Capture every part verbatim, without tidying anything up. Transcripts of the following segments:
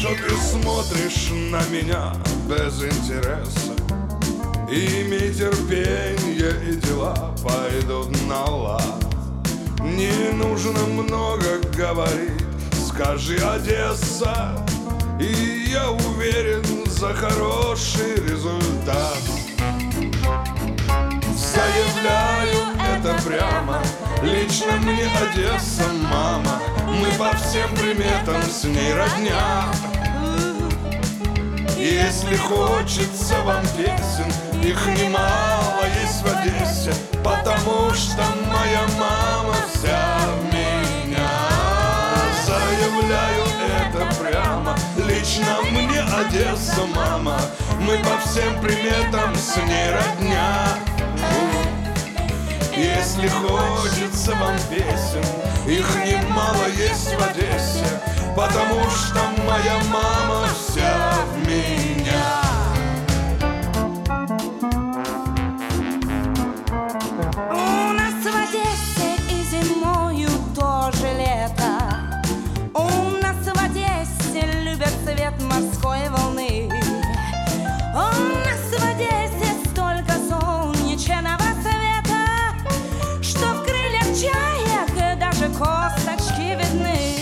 что ты смотришь на меня без интереса. Имей терпенье, и дела пойдут на лад. Не нужно много говорить, скажи Одесса, и я уверен за хороший результат. Заявляю это прямо, лично мне Одесса мама. Мы по всем приметам с ней родня. Если хочется вам песен, их немало есть в Одессе, потому что моя мама вся в меня. Заявляю это прямо, лично мне Одесса мама. Мы по всем приметам с ней родня. Если хочется вам песен, их немало есть в Одессе, потому что моя мама вся в меня. У нас в Одессе и зимою тоже лето. У нас в Одессе любят цвет морской волны. У нас в Одессе столько солнечного света, что в крыльях чаек даже косточки видны.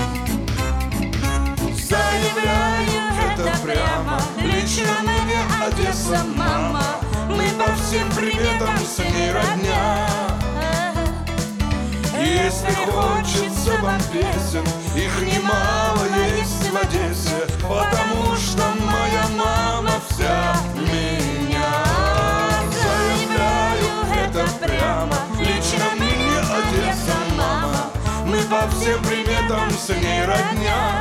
Заявляю это прямо, лично мне Одесса мама. Мы по всем приметам с ней родня. Если хочется вам песен, их немало есть в Одессе, потому что моя мама вся в меня. Заявляю это прямо, лично мне Одесса мама. Мы по всем приметам с ней родня.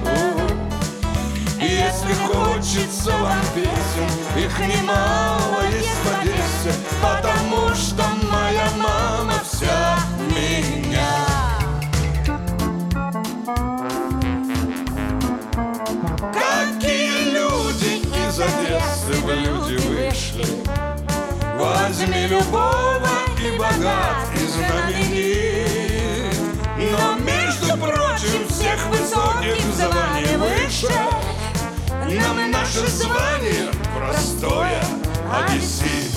Если хочется вам песен, их немало есть в Одессе, потому что моя мама вся в меня. Какие люди из Одессы в люди вышли? Возьми любого и богат, и знаменит, но, между прочим, всех высоких в звании выше. Нам наше звание простое одессит.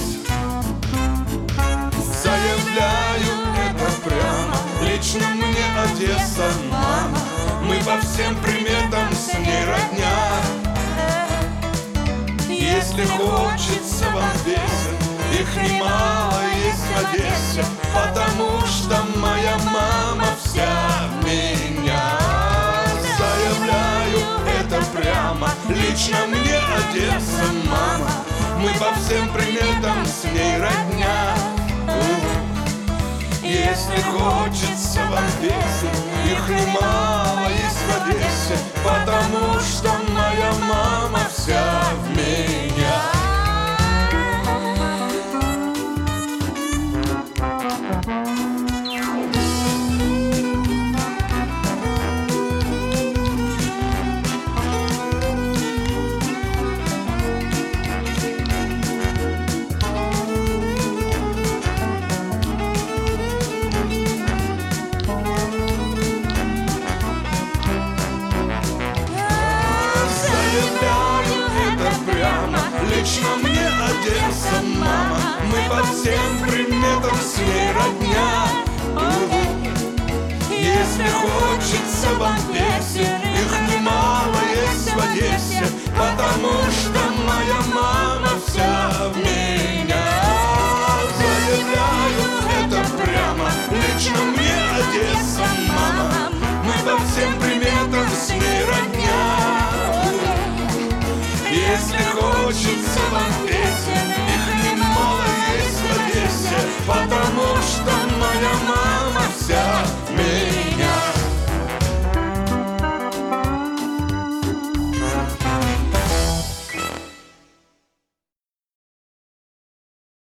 Заявляю это прямо, лично мне Одесса мама. Мы по всем приметам с ней родня. Если хочется вам песен, их немало есть в Одессе, потому что моя мама вся в меня. Заявляю это прямо, лично мне Одесса мама. Мы по всем приметам с ней родня. Если хочется вам песен, их немало есть в Одессе, потому что моя мама вся в меня. Лично мне Одесса мама. Мы по всем приметам с ней родня. Если хочется вам петь,